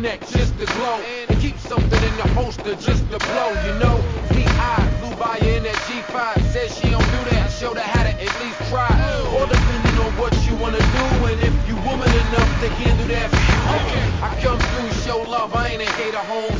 neck just to glow, and keep something in the holster just to blow, you know. V.I. flew by in that G5, says she don't do that, showed her how to at least try. All depending on what you wanna do, and if you woman enough to handle that for you. I come through, show love, I ain't a hater, home